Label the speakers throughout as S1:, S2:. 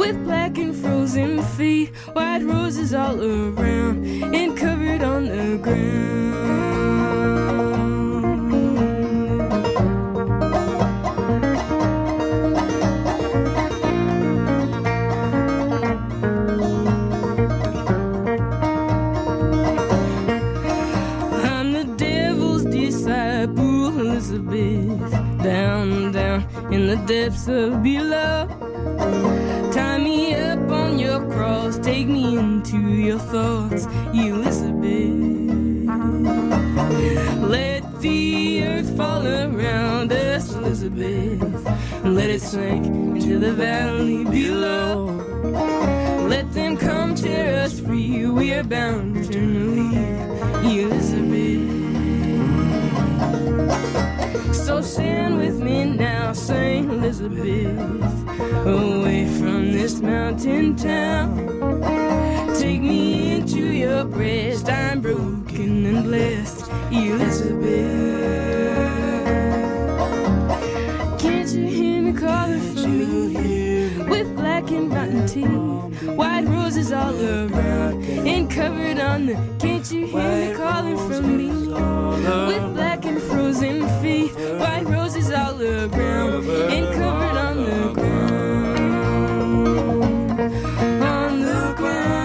S1: with black and frozen feet, white roses all around and covered on the ground. I'm the devil's disciple, Elizabeth, down, down in the depths of below. Tie me up on your cross, take me into your thoughts, Elizabeth. Let the earth fall around us, Elizabeth, and let it sink into the valley below. Let them come tear us free, we are bound eternally, Elizabeth. So stand with me now, Saint Elizabeth, away from this mountain town. Take me into your breast, I'm broken and blessed, Elizabeth. Can't you hear me calling for me? With black and rotten teeth, white roses all around and covered on the. Can't you hear me calling from me? With black and frozen feet, white roses all around and covered on the ground. On the ground.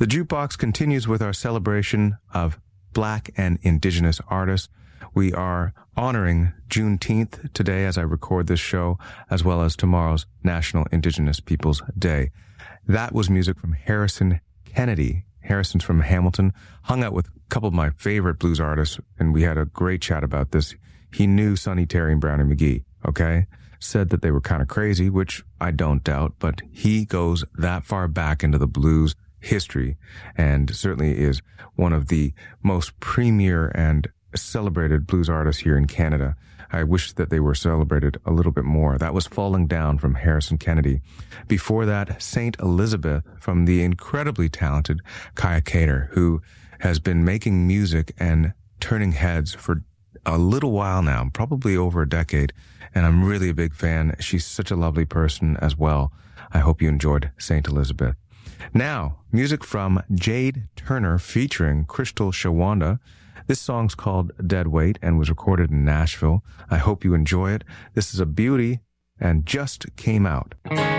S2: Jukebox continues with our celebration of Black and Indigenous artists. We are honoring Juneteenth today as I record this show, as well as tomorrow's National Indigenous Peoples Day. That was music from Harrison Kennedy. Harrison's from Hamilton, hung out with a couple of my favorite blues artists, and we had a great chat about this. He knew Sonny Terry and Brownie McGhee, okay? Said that they were kind of crazy, which I don't doubt, but he goes that far back into the blues history and certainly is one of the most premier and celebrated blues artists here in Canada. I wish that they were celebrated a little bit more. That was Falling Down from Harrison Kennedy. Before that, Saint Elizabeth from the incredibly talented Kaya Kater, who has been making music and turning heads for a little while now, probably over a decade, and I'm really a big fan. She's such a lovely person as well. I hope you enjoyed Saint Elizabeth. Now, music from Jade Turner featuring Crystal Shawanda. This song's called Dead Weight and was recorded in Nashville. I hope you enjoy it. This is a beauty and just came out.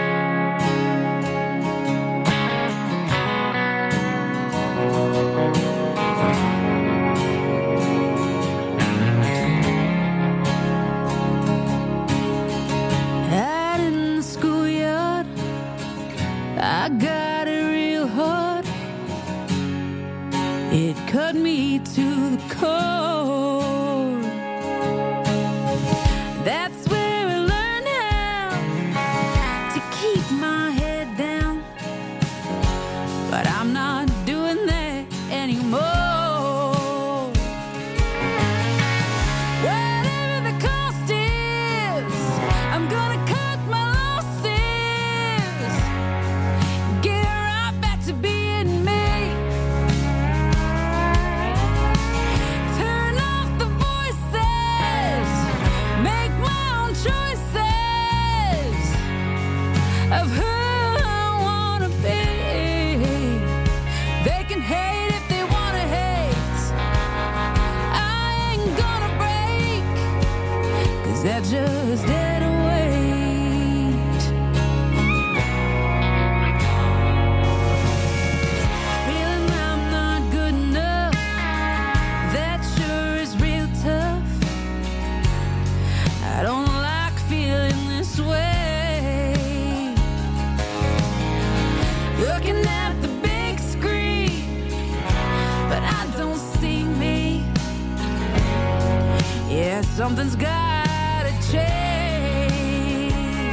S1: Out in the schoolyard, I got it real hard. It cut me to the core. That's where I learned how to keep my head down. But I'm not doing that anymore. Whatever the cost is, I'm gonna cut my losses. Get right back to being me. Of who I wanna be. They can hate if they wanna hate. I ain't gonna break, 'cause that's just dead weight. Feeling I'm not good enough, that sure is real tough. I don't like feeling this way. Looking at the big screen, but I don't see me. Yeah, something's gotta change.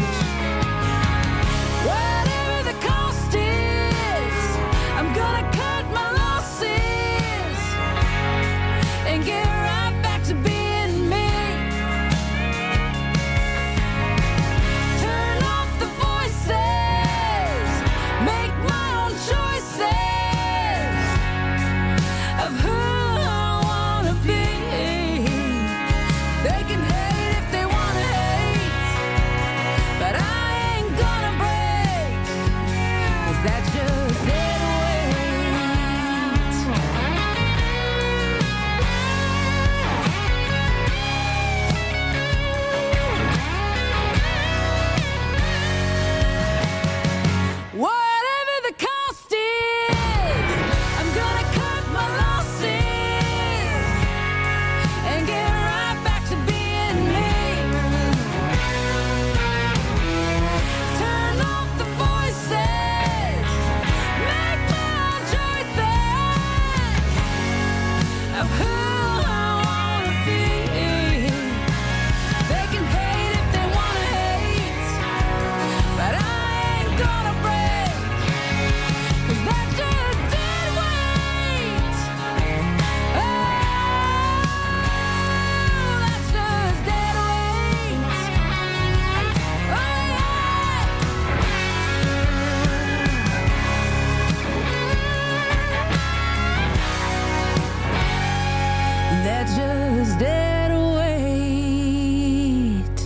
S1: Whatever the cost is, I'm gonna cut my losses and get right back to being me. Turn off the voices, make my own choices of who I wanna be. They can hate if they wanna hate, but I ain't gonna break, 'cause that's just dead weight. Whatever the cost is, I'm gonna cut my losses and get right back to being me. Turn off the voices, make my own choices of who I wanna be. They can hate if they wanna hate, but I ain't gonna break, 'cause that's just dead weight. Oh, that's just dead weight. Oh, yeah. That's just dead weight.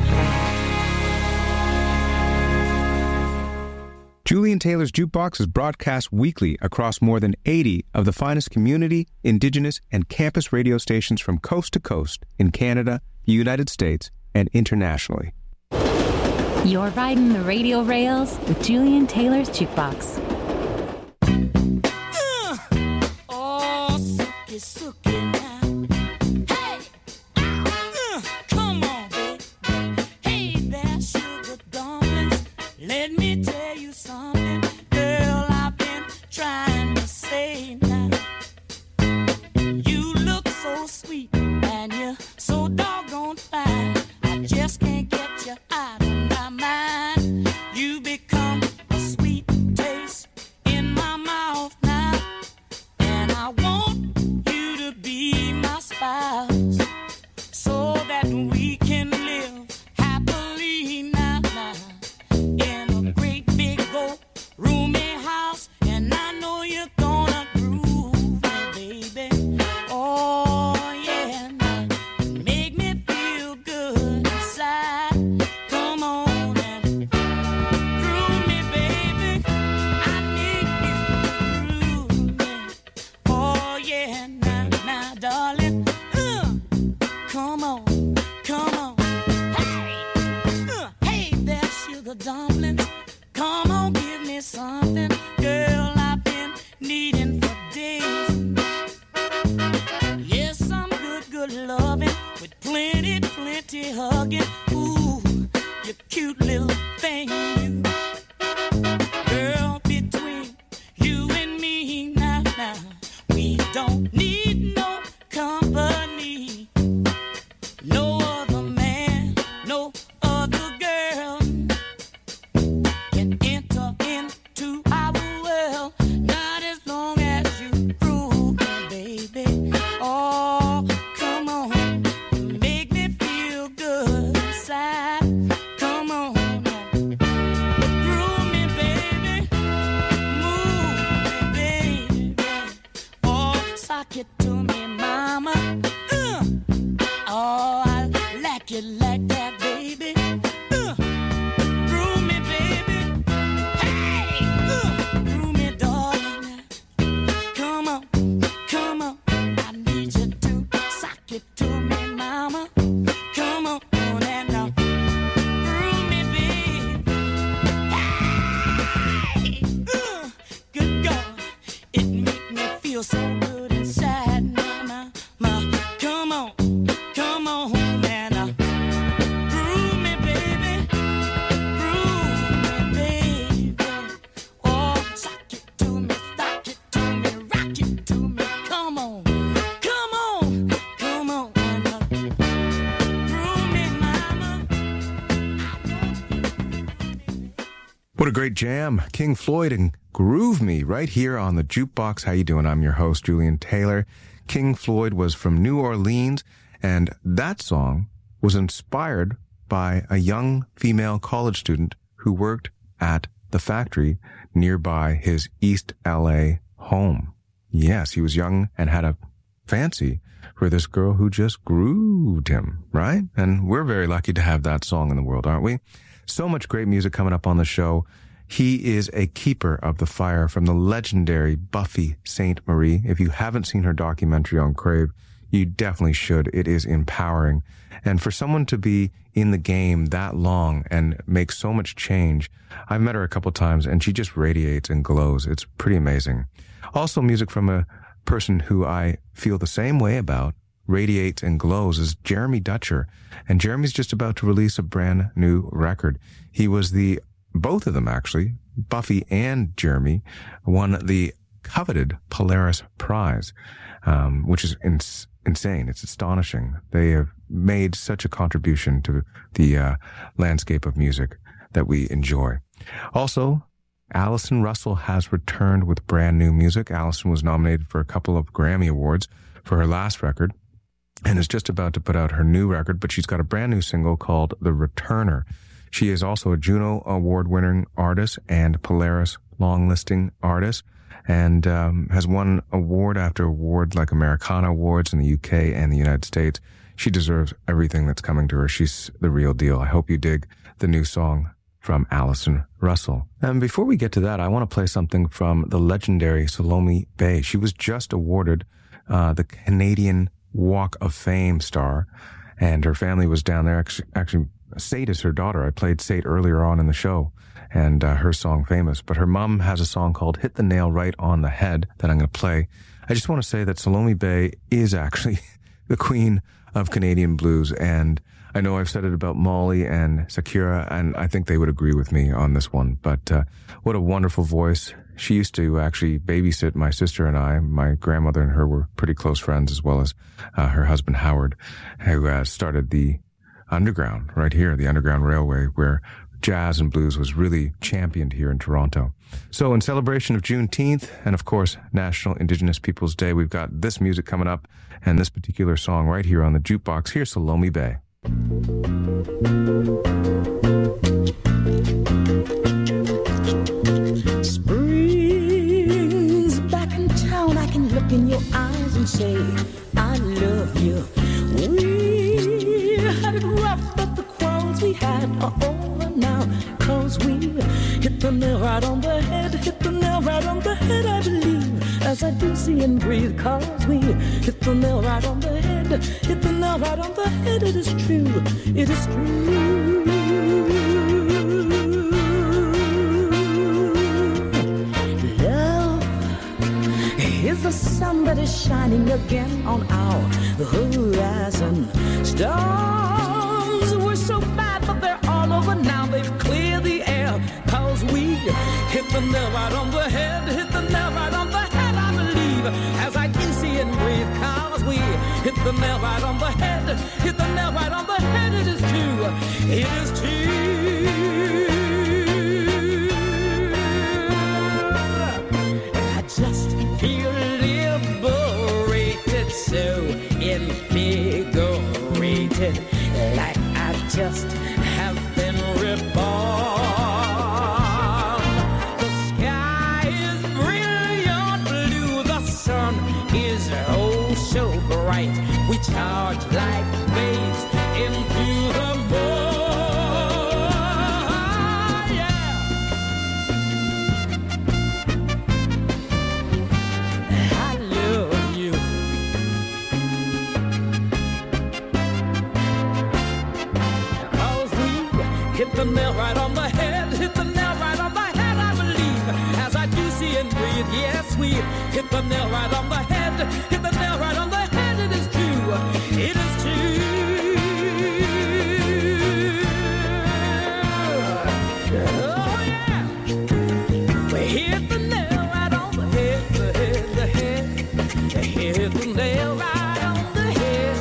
S3: Julian Taylor's Jukebox is broadcast weekly across more than 80 of the finest community, Indigenous, and campus radio stations from coast to coast in Canada, the United States, and internationally.
S4: You're riding the radio rails with Julian Taylor's Jukebox.
S5: sookie, sookie now. Hey, come on, baby. Hey there, sugar dumplings. Let me tell you something, girl. I've been trying to say now. You look so sweet and you're so doggone fine. I just can't get you out of my mind. You become a sweet taste in my mouth now, and I want you to be my spouse so that we can live happily now, in a great big old roomy house. And I know you're gonna groove me, baby. Oh yeah, now make me feel good inside. Come on and groove me, baby. I need you to groove me. Oh yeah, now, darling. Come on, come on. Hey there, sugar dumplings. Come on, give me something, girl. I've been needing for days. Yes, some good loving with plenty hugging. Ooh, you cute little thing, you. Girl, between you and me now, we don't need no company. No other man, no other girl can enter into our world. Not as long as you prove me, baby. Oh, come on, make me feel good inside. Come on, groove me, baby. Move me, baby. Oh, sock it to me, mama. Oh, I like it like that, baby. Groove me, baby. Hey, groove me, darling. Come on. I need you to sock it to me, mama. Come on, and now groove me, baby. Hey, good God, it make me feel so good inside, mama. Come on, and groove me, baby. Groove me, baby. Oh, sock it to me, rock it to me. Come on, and groove me, mama.
S2: What a great jam. King Floyd and Groove Me right here on the Jukebox. How you doing? I'm your host, Julian Taylor. King Floyd was from New Orleans, and that song was inspired by a young female college student who worked at the factory nearby his East LA home. Yes, he was young and had a fancy for this girl who just grooved him, right? And we're very lucky to have that song in the world, aren't we? So much great music coming up on the show. He is a keeper of the fire from the legendary Buffy Sainte-Marie. If you haven't seen her documentary on Crave, you definitely should. It is empowering. And for someone to be in the game that long and make so much change, I've met her a couple times and she just radiates and glows. It's pretty amazing. Also music from a person who I feel the same way about, radiates and glows, is Jeremy Dutcher. And Jeremy's just about to release a brand new record. He was both of them actually, Buffy and Jeremy, won the coveted Polaris Prize, which is insane. It's astonishing. They have made such a contribution to the landscape of music that we enjoy. Also, Allison Russell has returned with brand new music. Allison was nominated for a couple of Grammy Awards for her last record and is just about to put out her new record, but she's got a brand new single called The Returner. She is also a Juno Award-winning artist and Polaris long-listing artist, and has won award after award like Americana Awards in the UK and the United States. She deserves everything that's coming to her. She's the real deal. I hope you dig the new song from Allison Russell. And before we get to that, I want to play something from the legendary Salome Bay. She was just awarded the Canadian Walk of Fame star, and her family was down there. Actually, Sate is her daughter. I played Sate earlier on in the show, and her song Famous. But her mom has a song called Hit the Nail Right on the Head that I'm going to play. I just want to say that Salome Bay is actually the queen of Canadian blues, and I know I've said it about Molly and Sakura, and I think they would agree with me on this one. But what a wonderful voice. She used to actually babysit my sister and I. My grandmother and her were pretty close friends, as well as her husband, Howard, who started the Underground right here, the Underground Railway, where jazz and blues was really championed here in Toronto. So in celebration of Juneteenth and, of course, National Indigenous Peoples Day, we've got this music coming up and this particular song right here on the jukebox. Here's Salome Bay.
S5: Spring's back in town. I can look in your eyes and say, I love you. We had it rough, but the quarrels we had are over now. Cause we hit the nail right on the head, hit the nail right on the head, I believe, as I do see and breathe. Cause we hit the nail right on the head, hit the nail right on the head. It is true, it is true. Love is the sun that is shining again on our horizon. Storms were so bad, but they're all over now. They've cleared the air. Cause we hit the nail right on the head, hit the nail right on the head, I believe, as I can see and breathe. Cause we hit the nail right on the head, hit the nail right on the head. It is true, it is true. I just feel liberated, so invigorated, like I just have been reborn. The sky is brilliant blue, the sun is oh so bright. We charge like waves into the morn. Yeah. I love you. Cause we hit the nail right on the head, hit the nail right on the head, I believe, as I do see and breathe. Yes, we hit the nail right on the head, hit the nail right on the head. It is true, it is true. Oh yeah, we hit the nail right on the head, the head, the head. We hit the nail right on the head.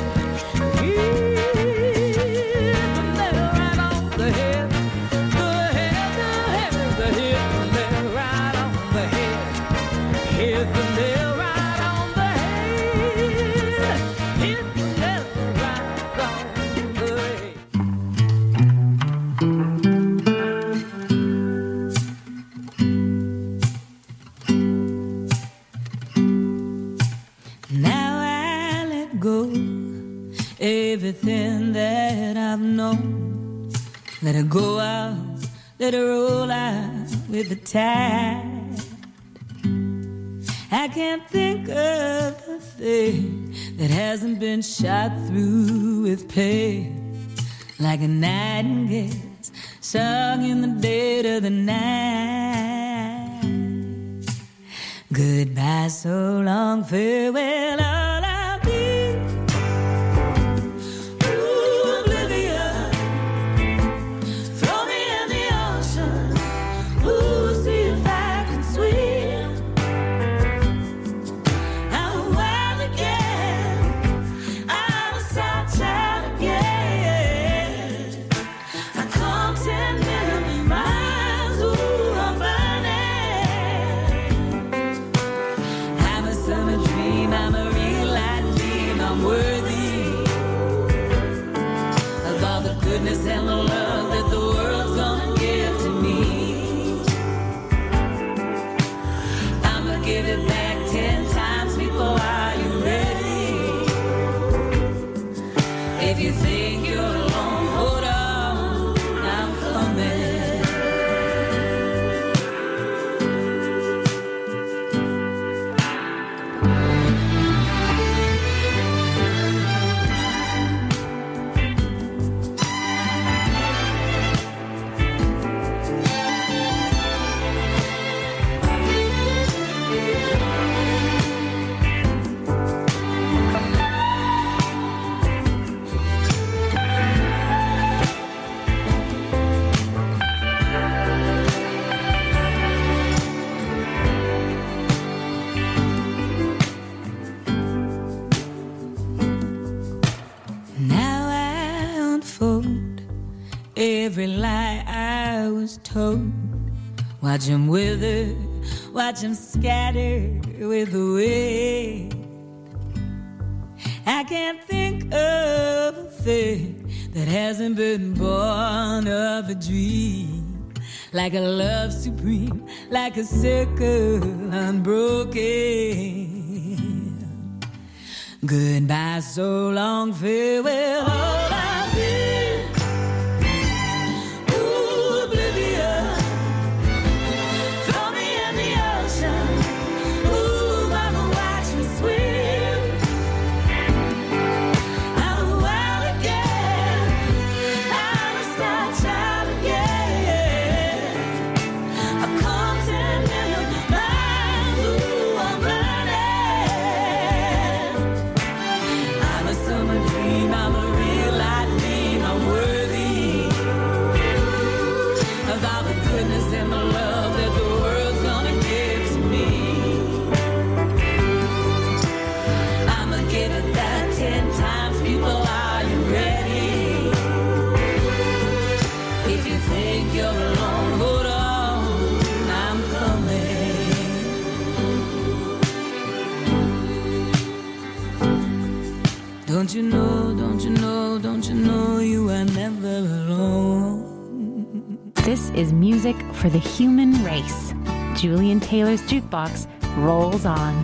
S5: Everything that I've known, let it go out, let it roll out with the tide. I can't think of a thing that hasn't been shot through with pain, like a nightingale sung in the dead of the night. Goodbye, so long, farewell, all I'll be. And the love that the world's gonna give to me, I'ma give it back 10 times before you're ready. If you think you're alone, hold on, I'm coming. every lie I was told. Watch them wither, watch them scatter with the wind. I can't think of a thing that hasn't been born of a dream. Like a love supreme, like a circle unbroken. Goodbye, so long, farewell, all I've been. Ooh, oblivion. Throw me in the ocean. Ooh, mama, watch me swim. I'm a wild again. I'm a star child again. I've come 10 million miles. Ooh, I'm running. I'm a summer dream. I'm a real life dream. I'm worthy of all the goodness and the love that the world's gonna give to me. I'ma give it that 10 times. People, are you ready? If you think you're alone, hold on, I'm coming. Don't you know, don't you know, don't you know you are never alone?
S4: This is music for the human race. Julian Taylor's Jukebox rolls on.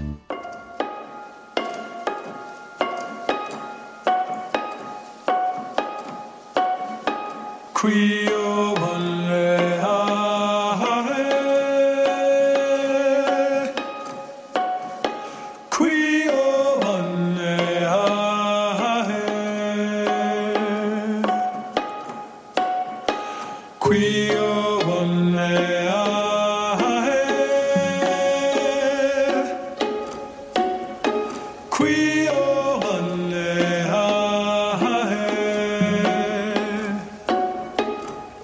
S6: Quio volea Quio volea Quio volea Quio volea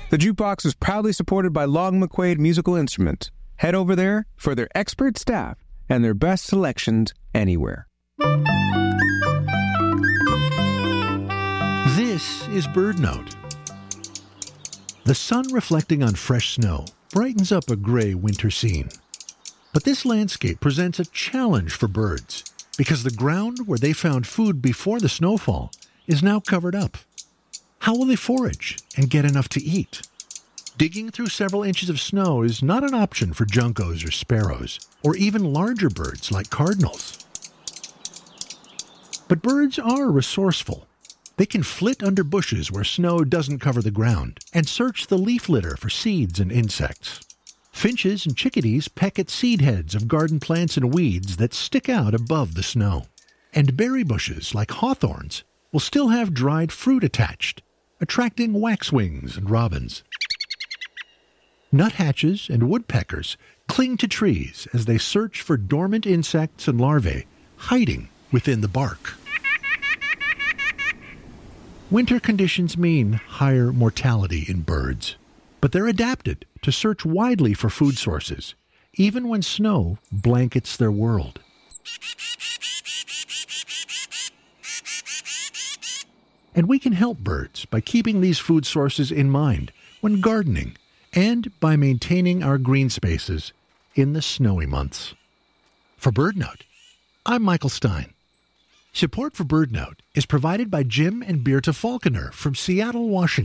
S3: The Jukebox is proudly supported by Long McQuaid Musical Instruments. Head over there for their expert staff and their best selections anywhere.
S7: This is BirdNote. The sun reflecting on fresh snow brightens up a gray winter scene. But this landscape presents a challenge for birds because the ground where they found food before the snowfall is now covered up. How will they forage and get enough to eat? Digging through several inches of snow is not an option for juncos or sparrows, or even larger birds like cardinals. But birds are resourceful. They can flit under bushes where snow doesn't cover the ground and search the leaf litter for seeds and insects. Finches and chickadees peck at seed heads of garden plants and weeds that stick out above the snow. And berry bushes like hawthorns will still have dried fruit attached, attracting waxwings and robins. Nuthatches and woodpeckers cling to trees as they search for dormant insects and larvae hiding within the bark. Winter conditions mean higher mortality in birds, but they're adapted to search widely for food sources, even when snow blankets their world. And we can help birds by keeping these food sources in mind when gardening and by maintaining our green spaces in the snowy months. For BirdNote, I'm Michael Stein. Support for BirdNote is provided by Jim and Birta Falconer from Seattle, Washington.